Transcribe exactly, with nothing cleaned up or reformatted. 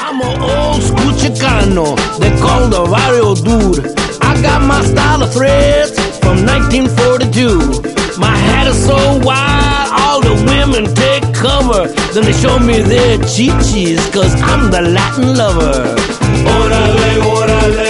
I'm an old school Chicano, they call the barrio dude. I got my style of threads from nineteen forty-two. My hat is so wide, all the women take cover. Then they show me their chichis, cause I'm the Latin lover. Orale, orale.